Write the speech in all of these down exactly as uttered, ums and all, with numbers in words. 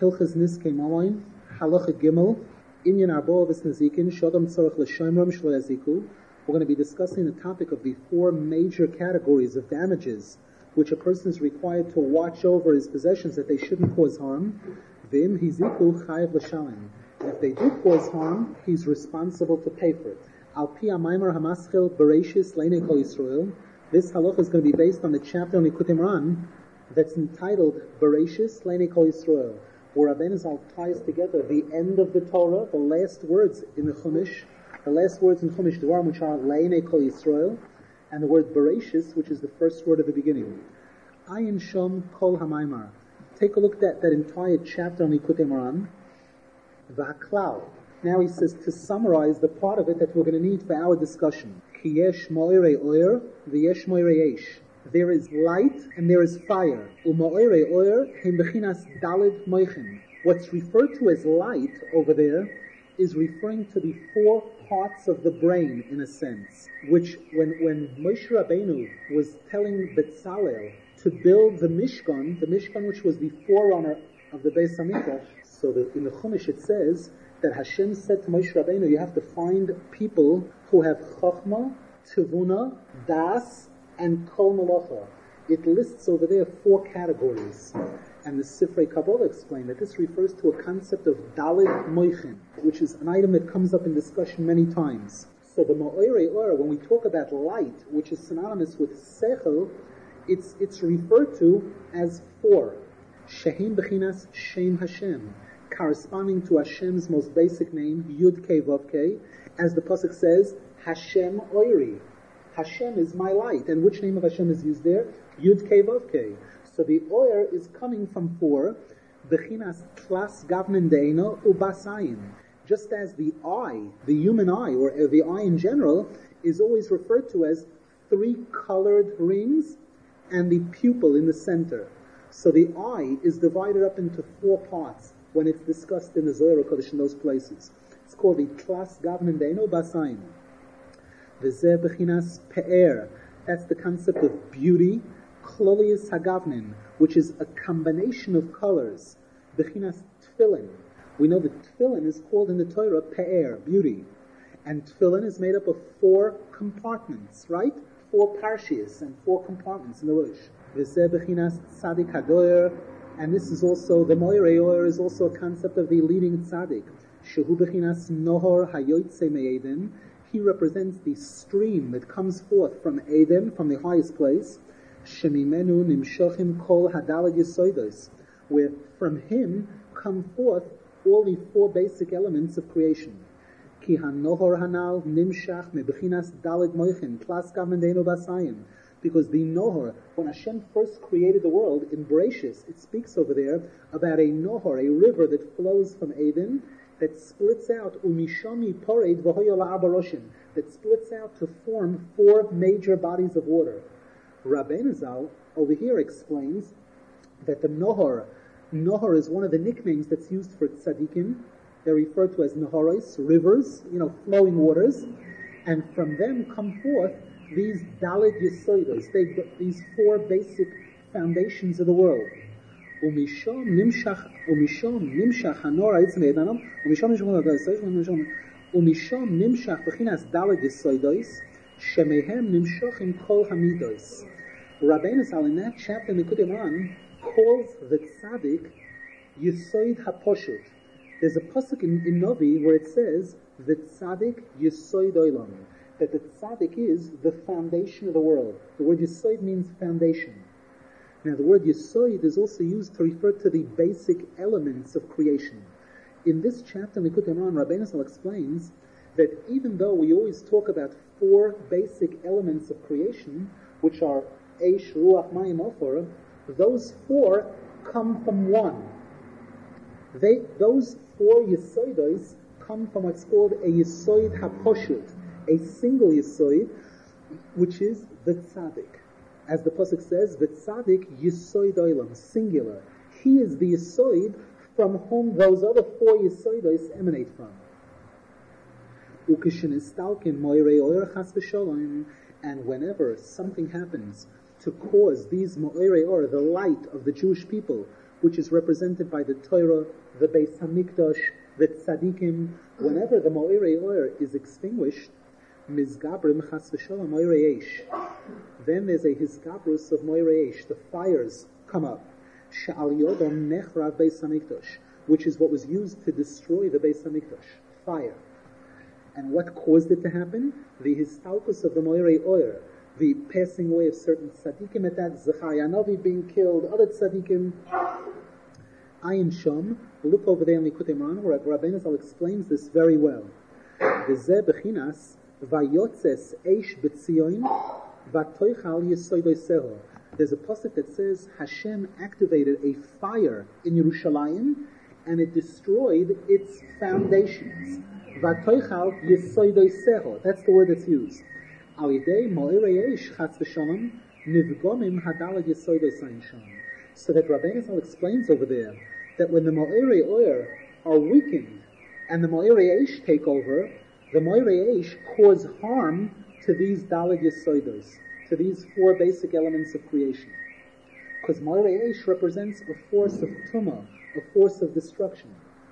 Hilchas Niskei Mamayin, Halacha Gimel, Inyan Arbo Avis Nezikin, Shodam Tzorach L'Shomram Shlo Yaziku. We're going to be discussing the topic of the four major categories of damages which a person is required to watch over his possessions that they shouldn't cause harm. V'im hiziku chayav l'shalem. And if they do cause harm, he's responsible to pay for it. Al pi ha'maimer hamaschil bereshis leinei kol Yisrael. This halacha is going to be based on the chapter on Likutei Moharan that's entitled Bereshis leinei kol Yisrael, where Rabbeinu Zal ties together the end of the Torah, the last words in the Chumash, the last words in Chumash Devarim, which are leinei kol Yisrael, and the word Bereshis, which is the first word of the beginning. Ayin Shom Kol HaMaimar. Take a look at that entire chapter on Likutei Moharan. V'haklal. Now he says to summarize the part of it that we're going to need for our discussion. Ki yesh moirei oyer, v'yesh moirei eish. There is light and there is fire. U'moirei oyer hem bechinas daled moichin. What's referred to as light over there is referring to the four parts of the brain, in a sense, which when, when Moshe Rabbeinu was telling Betzalel to build the Mishkan, the Mishkan which was the forerunner of the Beis Hamikdash, so that in the Chumash it says that Hashem said to Moshe Rabbeinu, you have to find people who have Chochmah, Tivuna, Das, and Kol Malacha. It lists over there four categories. And the Sifrei Kabbalah explained that this refers to a concept of Daled Moichin, which is an item that comes up in discussion many times. So the Ma'orei Or, when we talk about light, which is synonymous with Sechel, it's it's referred to as four. Shehem Bechinas Shem Hashem, corresponding to Hashem's most basic name, Yud Kei Vav Kei, as the Pasuk says, Hashem Oiri. Hashem is my light. And which name of Hashem is used there? Yud Kei Vav Kei. So the oyer is coming from four, bechinas tlas gavnen deino ubasayin. Just as the eye, the human eye, or the eye in general, is always referred to as three colored rings and the pupil in the center. So the eye is divided up into four parts when it's discussed in the Zohar HaKadosh in those places. It's called the tlas gavnen deino ubasayin. V'zeh bechinas pe'er. That's the concept of beauty. Klolius Hagavnin, which is a combination of colors. Bechinas Tfilin. We know that Tfilin is called in the Torah Pe'er, beauty. And Tfilin is made up of four compartments, right? Four parshias and four compartments in the Rosh. V'zeh bechinas Tzadik Hadoyer. And this is also, the Moirei Oyer is also a concept of the leading Tzadik. Shehu bechinas Nohor Hayotzei Me'eden. He represents the stream that comes forth from Eden, from the highest place. Shemimenu nimshachim kol hadalad yisoidos, where from him come forth all the four basic elements of creation. Ki hanohor hanal nimshach mebechinas dalad moichin tlas gavnendenu basayim. Because the Nohor, when Hashem first created the world in Bereshis, it speaks over there about a Nohor, a river that flows from Eden, that splits out umishami pored v'hoyola abaroshim, that splits out to form four major bodies of water. Rabbeinu Zal over here explains that the Nohor, Nohor is one of the nicknames that's used for tzaddikim. They're referred to as Nohoros, rivers, you know, flowing waters, and from them come forth these Daled Yesoidos, these four basic foundations of the world. Umishom nimshach, umishom nimshach hanor ha'etzem edanam, umishom nimshach, umishom nimshach bechinas Daled Yesoidos, shemehem nimshachim kol hamidos. Rabbeinu Zal in that chapter in the Likutei Moharan calls the tzaddik Yisoid HaPoshut. There's a pasuk in, in Novi where it says the tzaddik Yisoid Olam, that the tzaddik is the foundation of the world. The word Yisoid means foundation. Now the word Yisoid is also used to refer to the basic elements of creation. In this chapter in the Likutei Moharan, Rabbeinu Zal explains that even though we always talk about four basic elements of creation, which are Eish, Ruach, Mayim, Ofor, those four come from one. They, those four Yesoidos come from what's called a Yesoid HaPoshut, a single Yesoid, which is the Tzaddik. As the Pasuk says, the Tzaddik Yesoid Olam, singular. He is the Yesoid from whom those other four Yesoidos emanate from. And whenever something happens to cause these Mo'erei Or, the light of the Jewish people, which is represented by the Torah, the Beis Hamikdash, the Tzadikim. Whenever the Moirei Oyer is extinguished, Mizgabrim Chas V'Shalom Moirei Eish. Then there's a Hisgabrus of Moirei Eish. The fires come up. She'al Yodom Nechrav Beis Hamikdash, which is what was used to destroy the Beis Hamikdash. Fire. And what caused it to happen? The Histalkus of the Moirei Oyer. The passing away of certain tzaddikim at that, Zechariah Novi being killed, other tzaddikim. Ayin Shom, look over there in Likutei Moharan, where Rabbeinu Zal explains this very well. V'zeh bechinas vayotzes eish b'tzion v'toichal yesoidoi seho. There's a pasuk that says Hashem activated a fire in Yerushalayim and it destroyed its foundations. V'toichal yesoidoi seho. That's the word that's used. So that Rabbeinu Zal explains over there that when the Moirei Oyer are weakened and the Moirei Eish take over, the Moirei Eish cause harm to these Daled Yesoidos, to these four basic elements of creation. Because Moirei Eish represents a force of Tumah, a force of destruction.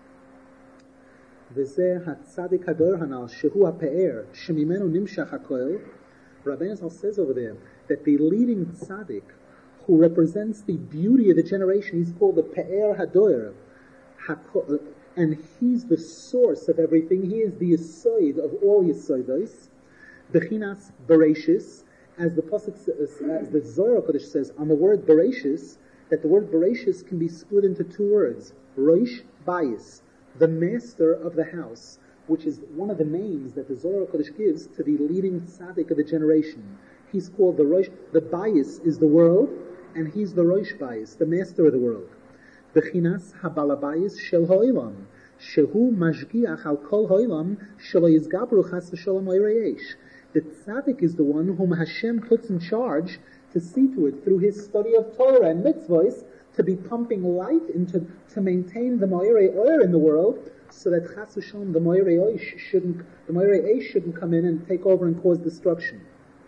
V'zeh hatzadik hador hanal shehu ha'pe'er shemimenu nimshach hakoel. Rabbeinu Zal says over there that the leading tzaddik who represents the beauty of the generation, he's called the pe'er hador, and he's the source of everything. He is the yisoid of all yisoidos. Bechinas bereshis, as the pasuk, as the Zohar Kodesh says on the word bereshis, that the word bereshis can be split into two words: roish bayis, the master of the house, which is one of the names that the Zohar Kodesh gives to the leading tzaddik of the generation. He's called the Rosh, the Bayis is the world, and he's the Rosh Bayis, the master of the world. Bechinas habalabayis shel ha'olam, shehu mashgiach al kol ha'olam shelo yizgabru chas v'sholom moirei eish. The tzaddik is the one whom Hashem puts in charge to see to it through his study of Torah and mitzvahs, to be pumping light into, to maintain the Moirei Oyer in the world, so that Chas v'Shalom, the Moirei Eish shouldn't, the Moirei Eish shouldn't come in and take over and cause destruction.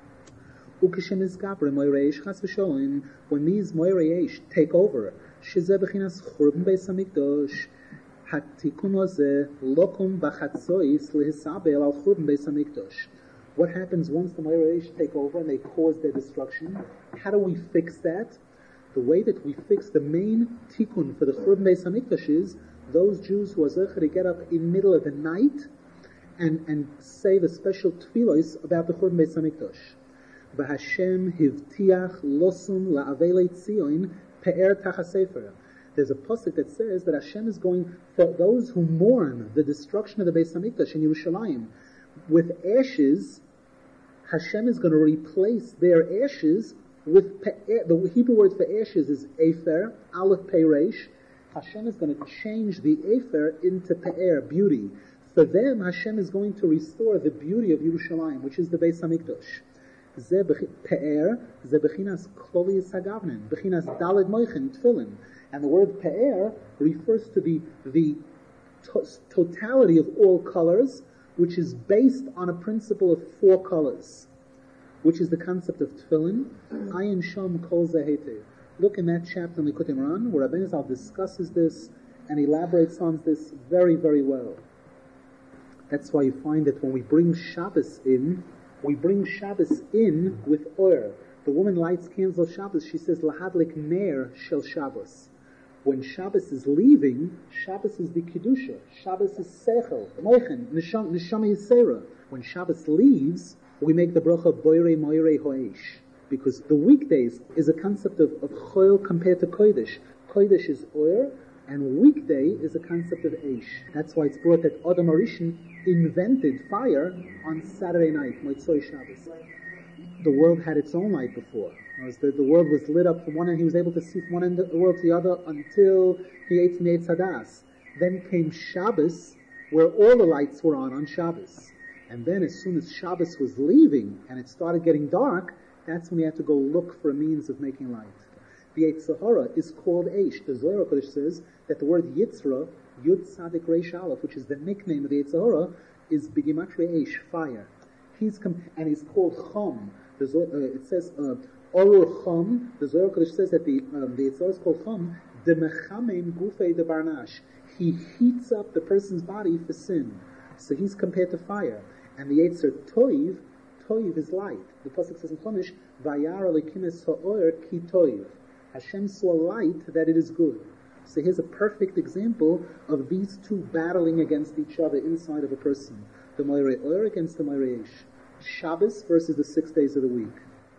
Ukeshem izgabra Moirei Eish Chas v'Shalom, when these Moirei Eish take over, shezeh b'chinas churban beis hamikdash, hatikun lozeh lokum b'chatzois lehisabel al churban beis hamikdash. What happens once the Moirei Eish take over and they cause their destruction? How do we fix that? The way that we fix the main tikkun for the Churban Beis Hamikdash is those Jews who are zecher to get up in the middle of the night and, and say the special tefillos about the Churban Beis Hamikdash. V'Hashem hivtiach losum la'avelei tzion pe'er tachasefer. There's a pasuk that says that Hashem is going, for those who mourn the destruction of the Beis Hamikdash in Yerushalayim, with ashes, Hashem is going to replace their ashes with pe'er. The Hebrew word for ashes is efer, aleph pei reish. Hashem is going to change the efer into pe'er, beauty. For them, Hashem is going to restore the beauty of Yerushalayim, which is the Beis Hamikdash. Ze pe'er, ze bechinas kloli yisagavnen, bechinas daled moichin, tefillin. And the word pe'er refers to the, the to- totality of all colors, which is based on a principle of four colors, which is the concept of tefillin. Ayin Shom Kol Zehete. Look in that chapter in Likutei Moharan, where Rabbeinu Zal discusses this and elaborates on this very, very well. That's why you find that when we bring Shabbos in, we bring Shabbos in with oil. The woman lights candles of Shabbos. She says, Lahadlik Ner Shel Shabbos. When Shabbos is leaving, Shabbos is the Kedusha. Shabbos is Sechel, Moichen, Neshama Yisera. When Shabbos leaves, we make the bracha Boirei Moirei Ho'esh. Because the weekdays is a concept of, of Choil compared to Kodesh. Kodesh is oil, and weekday is a concept of Eish. That's why it's brought that Adam HaRishon invented fire on Saturday night, Motzoi Shabbos. The world had its own light before. The, the world was lit up from one end, he was able to see from one end of the world to the other until he ate from the Eitz Hadas. Then came Shabbos, where all the lights were on on Shabbos. And then as soon as Shabbos was leaving and it started getting dark, that's when we had to go look for a means of making light. The Yetzer Hara is called Eish. The Zohar Kodesh says that the word Yitzra, Yud Tzadik Reish Aleph, which is the nickname of the Yetzer Hara, is B'Gematria Eish, fire. He's com- and he's called Chom. The Zohar, uh, it says uh, Orur Chom. The Zohar Kodesh says that the um, the Yetzer Hara is called Chom The mechamem gufei de barnash. He heats up the person's body for sin. So he's compared to fire. And the Yetzer Toiv, Toiv is light. The Pasuk says in Chumash, Vayar Elokim es ha'or ki toiv. Hashem saw light that it is good. So here's a perfect example of these two battling against each other inside of a person. The Moirei Or against the Moirei Eish. Shabbos versus the six days of the week.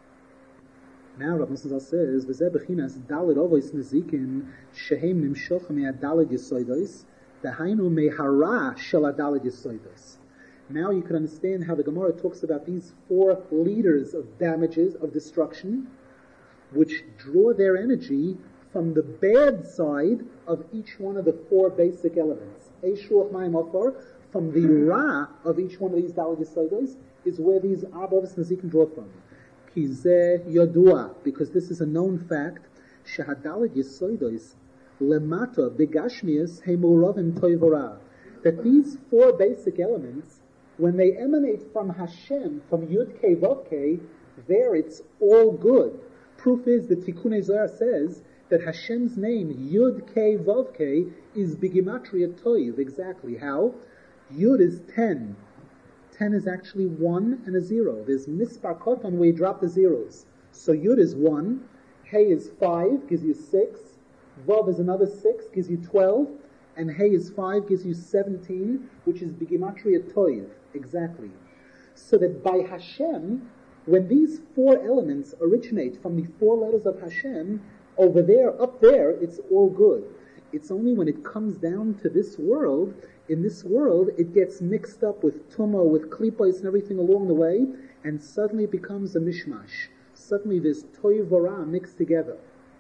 Now Rav Nosson Zal says, V'zeh b'chinas daled ovois nezikin shehem nimshoch me'adaled yisoidos v'hainu mehara shel adaled yisoidos. Now you can understand how the Gemara talks about these four leaders of damages, of destruction, which draw their energy from the bad side of each one of the four basic elements. Eish, Ruach, Mayim, Ofor, from the Ra of each one of these Daled Yisodos, is where these Arba Avos Nezikin draw from. Ki zeh yodua, because this is a known fact, shehadaled Yisodos lemata begashmias hemuravim toivora, that these four basic elements, when they emanate from Hashem, from Yud Kei Vav Kei, there it's all good. Proof is that Tikkunei Zohar says that Hashem's name, Yud Kei Vav Kei, is Bigimatria Toiv. Exactly. How? Yud is ten. Ten is actually one and a zero. There's Mispar Koton where you drop the zeros. So Yud is one, Hey is five, gives you six, Vav is another six, gives you twelve, and Hey is five, gives you seventeen, which is Bigimatria Toiv. Exactly. So that by Hashem, when these four elements originate from the four letters of Hashem, over there, up there, it's all good. It's only when it comes down to this world, in this world, it gets mixed up with tumah, with klipos and everything along the way, and suddenly it becomes a mishmash. Suddenly there's toiv v'ra mixed together.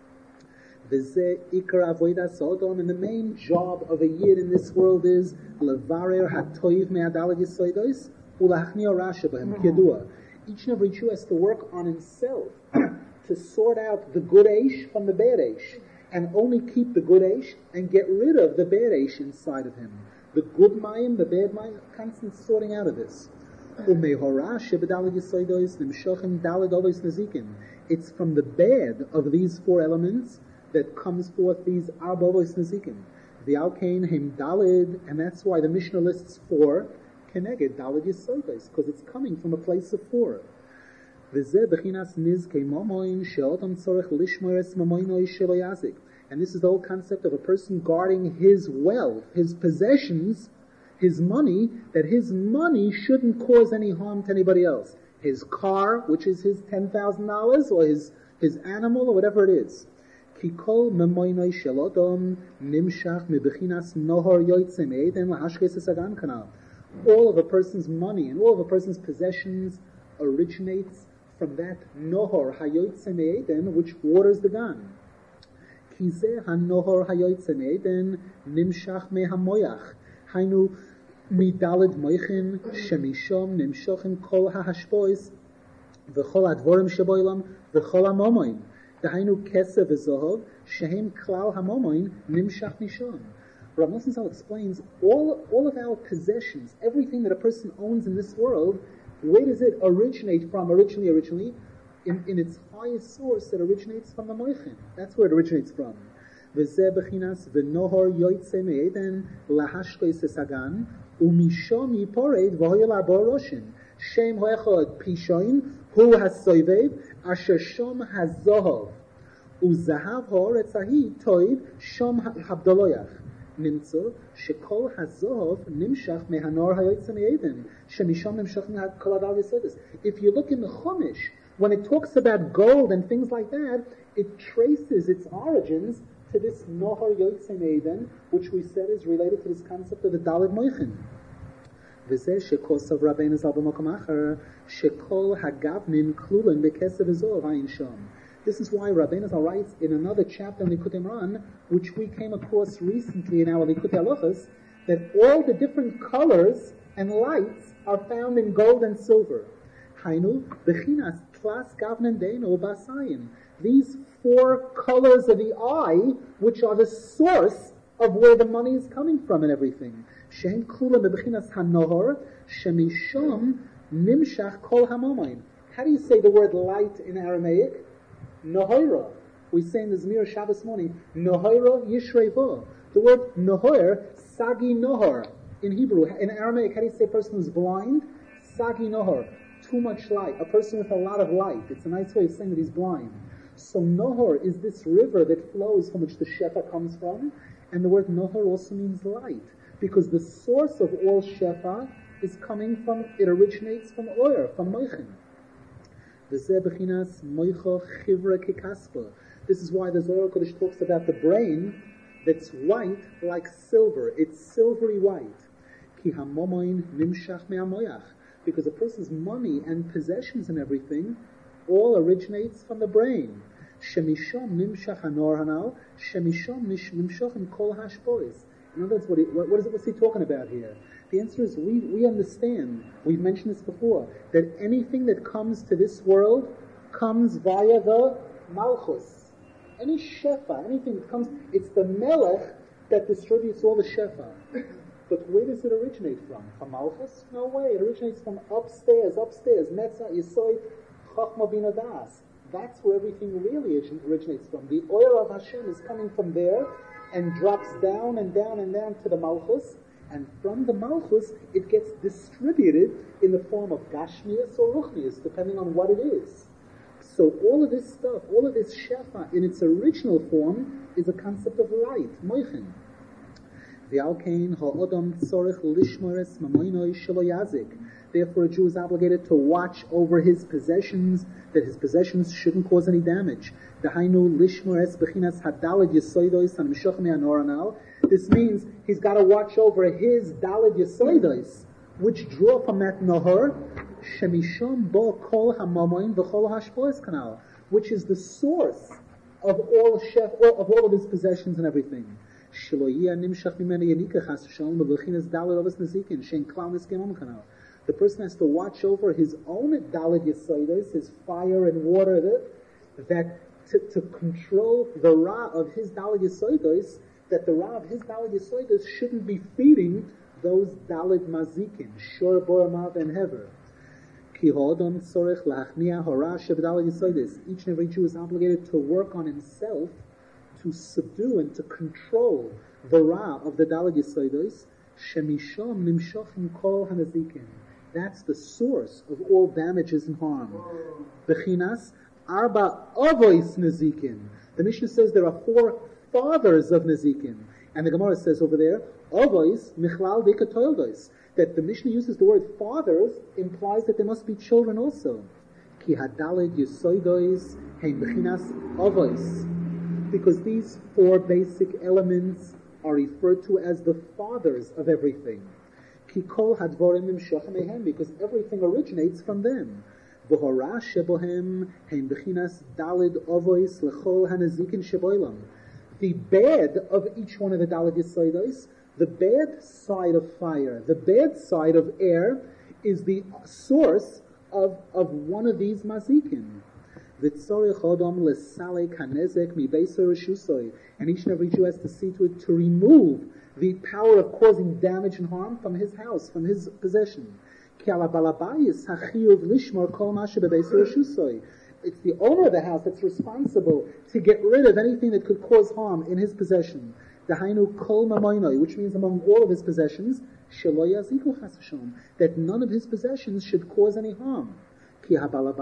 V'zeh ikar avodas odom, and the main job of a yid in this world is levarer hatoiv me'adaled yisodos ulachniya rasha b'hem k'yadua. Each and every Jew has to work on himself to sort out the good Eish from the bad Eish, and only keep the good Eish and get rid of the bad Eish inside of him. The good Mayim, the bad Mayim, constant sorting out of this. It's from the bad of these four elements that comes forth these Arba Avos Nezikin. The Alkain Hem Dalid, and that's why the Mishnah lists four, Keneged Dalid Yisodos, because it's coming from a place of four. And this is the whole concept of a person guarding his wealth, his possessions, his money, that his money shouldn't cause any harm to anybody else. His car, which is his ten thousand dollars, or his, his animal, or whatever it is. All of a person's money and all of a person's possessions originates from that nohor hayoytze me'eden, which waters the gan. Kizeh hanohor hayoytze me'eden nimshach me'hamoyach hainu midaled moichin shemishom nimshochin kol hahashpois v'chol advorim sheboilam v'chol hamomoin dahainu keseh v'zohov shehem klal hamomoin nimshach mishom. Rav Nosson Zal explains all all of our possessions, everything that a person owns in this world. Where does it originate from? Originally, originally, in, in its highest source, it originates from the moichin. That's where it originates from. V'zeh b'chinas v'nohor yoytze me'eden lahashkois esagan u'mishom yipored v'hoyel arba roshin shem ho'echod pishoin hu hasoivev asher shom hazohov u'zahav ha'oretz ahi toiv shom habdoloyach. Nimtzo shekol hazohov nimshach mehanor hayoytze me'eden shemishom nimshach kol adal yisodos. If you look in the Chumash, when it talks about gold and things like that, it traces its origins to this nohar yoytze me'eden, which we said is related to this concept of the Daled Moichin. V'zeh shekosav Rabbeinu Zal b'makom acher shekol hagavnin klulim bekesav v'zov ayin shom. This is why Rabbeinu Zal writes in another chapter in Likutei Moharan, which we came across recently in our Likutei Halachos, that all the different colors and lights are found in gold and silver. Hainu b'chinas tlas gavnen deinu b'asayim. These four colors of the eye, which are the source of where the money is coming from and everything. Shehem klulim b'chinas hanohor shemishom nimshach kol hamomain. How do you say the word light in Aramaic? Nohira, We say in the Zmira Shabbos morning, Nohira Yishreva. The word Nohir, Sagi Nohor. In Hebrew, in Aramaic, how do you say a person who's blind? Sagi Nohor. Too much light. A person with a lot of light. It's a nice way of saying that he's blind. So Nohor is this river that flows from which the Shefa comes from. And the word Nohor also means light. Because the source of all Shefa is coming from, it originates from Oyer, from Moichin. This is why the Zohar Kodesh talks about the brain that's white like silver. It's silvery white. Because a person's money and possessions and everything all originates from the brain. In other words, what, he, what, what is it, what's he talking about here? The answer is we, we understand, we've mentioned this before, that anything that comes to this world comes via the Malchus. Any Shefa, anything that comes, it's the Melech that distributes all the Shefa. But where does it originate from? From Malchus? No way. It originates from upstairs, upstairs. Netzah, Yisoid, Chachma Bina Das. That's where everything really originates from. The oil of Hashem is coming from there and drops down and down and down to the Malchus. And from the Malchus, it gets distributed in the form of Gashmias or Ruchnias, depending on what it is. So all of this stuff, all of this Shefa, in its original form, is a concept of light, Moichin. Therefore, a Jew is obligated to watch over his possessions, that his possessions shouldn't cause any damage. This means he's got to watch over his Daled Yesoidos, which draw from that Nahor, which is the source of all chef, of all of his possessions and everything. The person has to watch over his own Daled Yesoidos, his fire and water, that to, to control the Ra of his Daled Yesoidos, that the Ra of his Daled Yesoidos shouldn't be feeding those Daled Mazikin, Shor, Boramav, and Hever. Each and every Jew is obligated to work on himself to subdue and to control the Ra of the Daled Yesoidos, Shemisham Nimshachim Kol Hanazikin. That's the source of all damages and harm. Bechinas Arba Avois Nazikin. The Mishnah says there are four fathers of Nazikin. And the Gemara says over there, Avois Michlal Dekatoildos. That the Mishnah uses the word fathers implies that there must be children also. Ki Hadaled Yesoidos Hein Bechinas Avois. Because these four basic elements are referred to as the fathers of everything. Ki kol hadvorim nimshachim mehem, because everything originates from them. V'hora shebohem hein bechinas daled ovois lechol hanazikin sheboilam. The bad of each one of the daled yisoidos, the bad side of fire, the bad side of air, is the source of, of one of these mazikin. And each and every Jew has to see to it to remove the power of causing damage and harm from his house, from his possession. It's the owner of the house that's responsible to get rid of anything that could cause harm in his possession. Which means among all of his possessions, that none of his possessions should cause any harm. The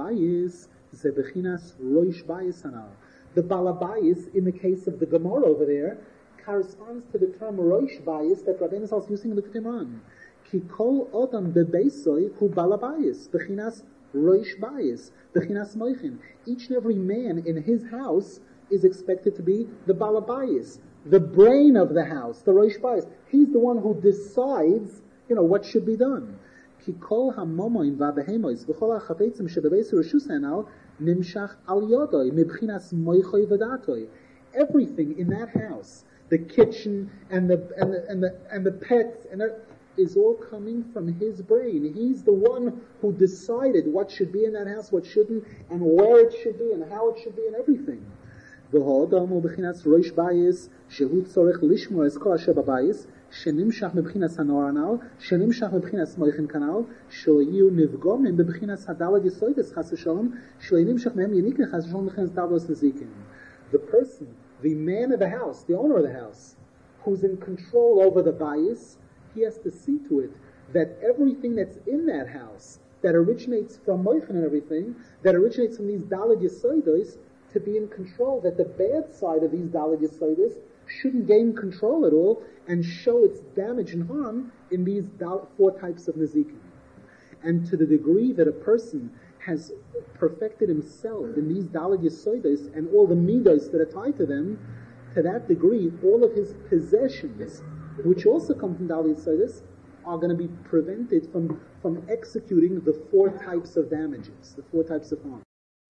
balabayis, in the case of the Gemara over there, corresponds to the term roish bayis that Rabbeinu Zal is using in the Qumran. Ki kol odam bebeisoi hu balabayis, bechinas roish bayis, bechinas moichin. Each and every man in his house is expected to be the balabayis, the brain of the house, the roish bayis. He's the one who decides, you know, what should be done. Ki kol hamomoin v'abehemois v'chol ha'chafetzim shebebeis reshus hanal nimshach al yodoi mibchinas moichoi v'datoi. Everything in that house, the kitchen and the and the and the, and the pets, and the, is all coming from his brain. He's the one who decided what should be in that house, what shouldn't, and where it should be, and how it should be, and everything. V'ho'adamu b'chinas roish bayis shehu tzorech lishmor es kol asher b'bayis שנמשך מבחינת הנוער הנ"ל, שנמשך מבחינת מויכן כנ"ל, שלא יהיו נפגומים בבחינת הדלת יסוידס חס ושלום, שלא נמשך מהם יניקן חס ושלום מבחינת דלת נזיקין. the person, the man of the house, the owner of the house, who's in control over the bayis, he has to see to it that everything that's in that house, that originates from Moichin and everything, that originates from these Daled Yesodos, to be in control, that the bad side of these Daled Yesodos shouldn't gain control at all and show its damage and harm in these four types of Nezikin. And to the degree that a person has perfected himself in these Daled Yesodos and all the Midos that are tied to them, to that degree, all of his possessions, which also come from Daled Yesodos, are going to be prevented from, from executing the four types of damages, the four types of harm.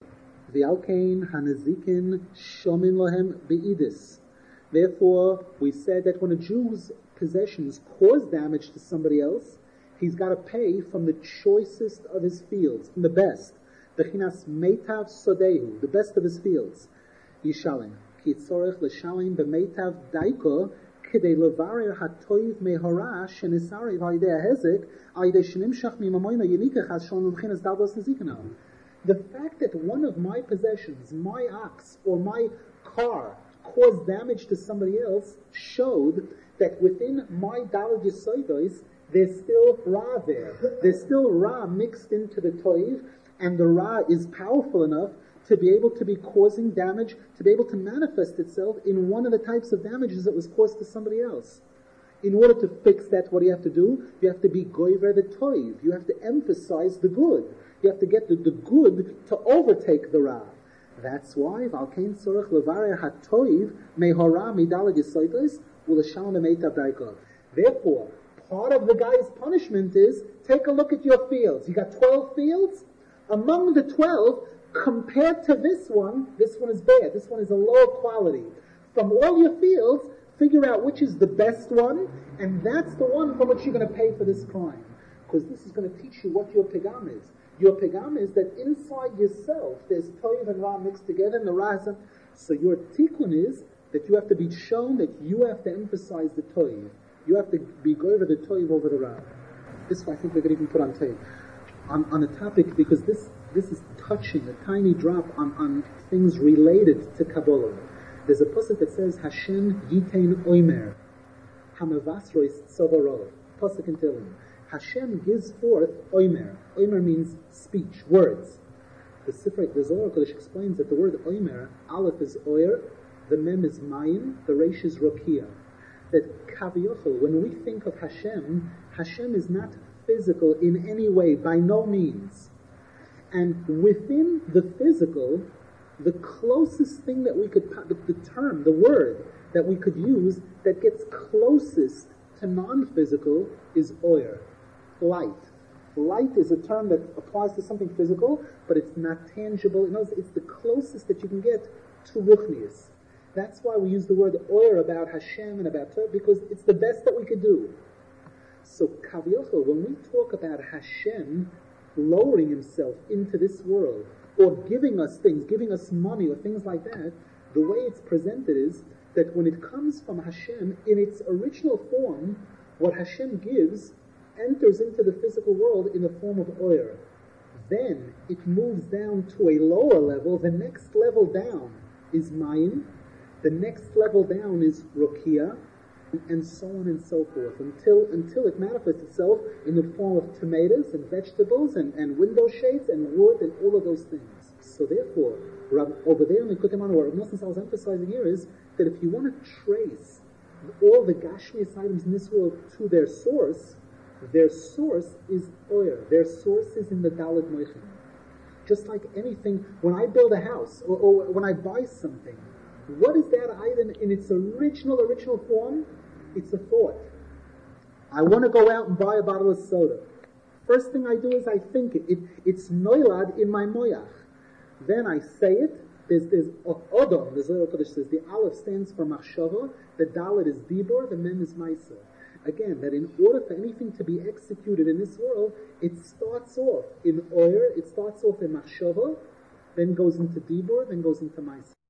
V'alkein hanazikin shomin lohem be'idis. Therefore, we said that when a Jew's possessions cause damage to somebody else, he's got to pay from the choicest of his fields, from the best. Bechinas meitav sodehu, the best of his fields. Yishalim. Ki tzorech l'shalim b'meitav daiko k'dei levarer hatoiv mehora shenisari v'ayidei hezek ayidei shenimshach mimamoyna yenikach shalom b'chinas daldos nezikanah. The fact that one of my possessions, my ox or my car, caused damage to somebody else showed that within my Daled Yesodos, there's still Ra there. There's still Ra mixed into the Toiv, and the Ra is powerful enough to be able to be causing damage, to be able to manifest itself in one of the types of damages that was caused to somebody else. In order to fix that, what do you have to do? You have to be Goiver the Toiv. You have to emphasize the good. You have to get the, the good to overtake the Ra. That's why Valkein Tzorech Levarer HaToiv Mehora Midaled Yesodos U'L'Shalom Meitav Daikov. Therefore, part of the guy's punishment is, take a look at your fields. You got twelve fields? Among the twelve, compared to this one, this one is bad. This one is a lower quality. From all your fields, figure out which is the best one, and that's the one from which you're going to pay for this crime. Because this is going to teach you what your pegam is. Your pegam is that inside yourself, there's Toiv and Ra mixed together, and the Ra is... So your tikkun is that you have to be shown that you have to emphasize the Toiv. You have to be go over the Toiv over the Ra. This I think we're going to even put on tape. On, on a topic, because this this is touching, a tiny drop on, on things related to Kabbalah. There's a pasuk that says, Hashem Yitein Oimer, Hamavasrois Tzovarov. Pasuk in Tehillim. Hashem gives forth Oimer. Oimer means speech, words. The Sifrei, the Zohar Kodesh explains that the word Oimer, Aleph is Oyer, the Mem is Mayim, the Reish is Rokia. That Kaviochel, when we think of Hashem, Hashem is not physical in any way, by no means. And within the physical, the closest thing that we could, the, the term, the word that we could use that gets closest to non-physical is Oyer. Light. Light is a term that applies to something physical, but it's not tangible. You know, it's the closest that you can get to Ruchnius. That's why we use the word Oyer about Hashem and about Torah, because it's the best that we could do. So, Kaviochel, when we talk about Hashem lowering himself into this world, or giving us things, giving us money, or things like that, the way it's presented is that when it comes from Hashem, in its original form, what Hashem gives enters into the physical world in the form of Oyer. Then it moves down to a lower level. The next level down is Mayim. The next level down is Rokia, and so on and so forth, until until it manifests itself in the form of tomatoes and vegetables and, and window shades and wood and all of those things. So therefore, over there in the Kutimana, what Nosson Sal is emphasizing here is that if you want to trace all the Gashmias items in this world to their source, their source is Oyer. Their source is in the Daled Moichin. Just like anything, when I build a house, or, or when I buy something, what is that item in its original, original form? It's a thought. I want to go out and buy a bottle of soda. First thing I do is I think it. it it's noilad in my moyach. Then I say it. There's, there's Odom, the Zohar Kodesh says, the Aleph stands for Machshava, the Dalet is Dibor, the Mem is Maisa. Again, that in order for anything to be executed in this world, it starts off in Oyer, it starts off in Machshava, then goes into Dibor, then goes into Maisa.